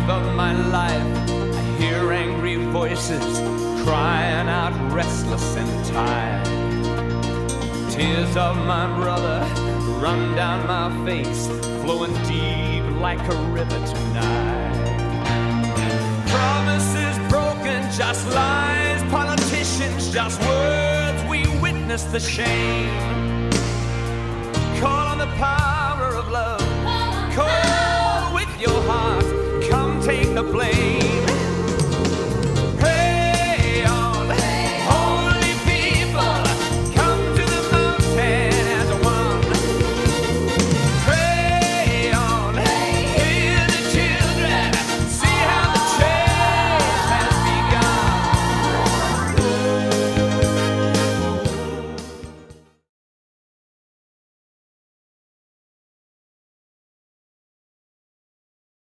of my life, I hear angry voices crying out restless and tired. Tears of my brother run down my face, flowing deep like a river tonight. Promises broken, just lies, politicians, just words. We witness the shame. Call on the power